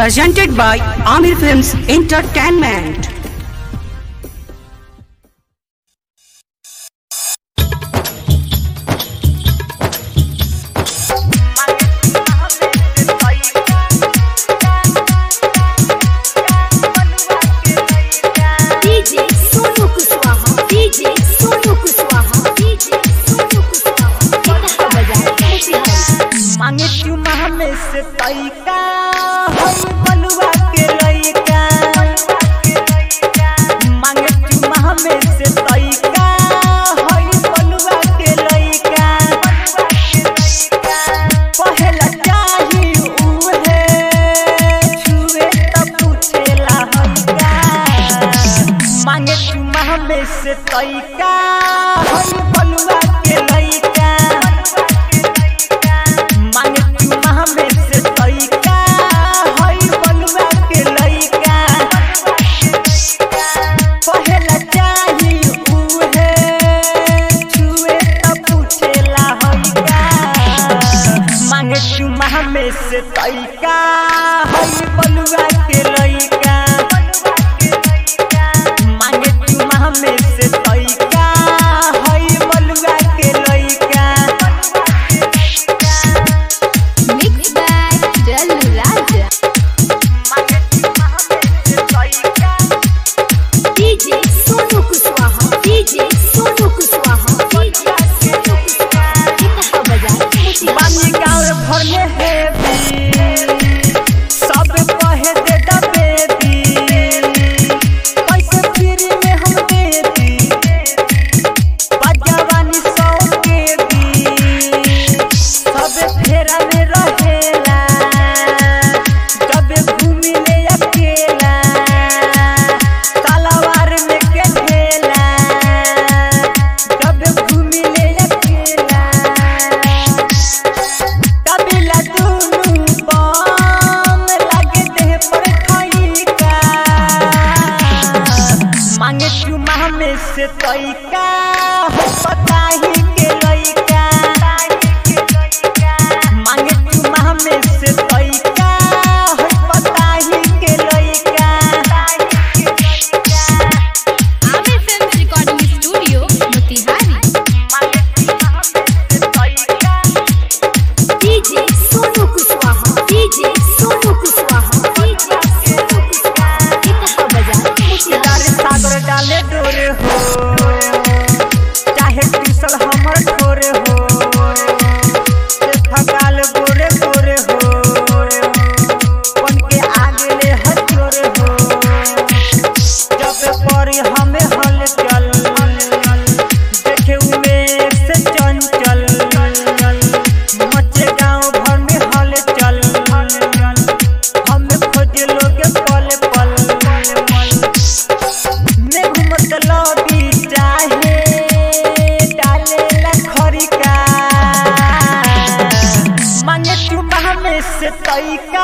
presented by Amir Films Entertainment. मांगे चुमा में से तैका होई बलुआ के लइका मांगे चुमा में से तैका होई बलुआ के लइका पहला चाही उहे छुए त पूछेला हइका मांगे चुमा में से तैका होई बलुआ के लइका में से तैका हई बलुआ के लइका मांगे चुमा में से तैका हई बलुआ के लइका मिक्स बाय डल्लू राजा मांगे चुमा में से तैका DJ Sonu Kushwaha DJ Sonu Kushwaha DJ Sonu Kushwaha कितना बजा बानी गाँव भर में है सब कहे दे दबेदी पैसे फ्री में हम दे दी बजवानी 100 के दी सब फेरा में रहेला जब घूमी ले अकेला तलवार में के ढेला जब घूमी ले अकेला कबिला दुनू बम लगे देह पर खइका मांगे चुमा में से तैका हो पताही के लइका मांगे चुमा में से तैका हो पताही के लइका Aamir films recording studio Motihari मांगे चुमा में से तैका DJ Sonu Kushwaha DJ Sonu Kushwaha DJ Sonu Kushwaha कितना बजा यार सागर डाले डोरे हो चाहे पिसल हमर ठोरे हो थकाल गोरे गोरे हो बन के आगे ले हजोरे हो जब परी हमें हल चल देखे उमे से चंचल मचे गाँव भर में हल चल हमें खोजे लोग पल पल में घूमत लबी चाहे डाले लखरिका मांगे चुमा में से तैका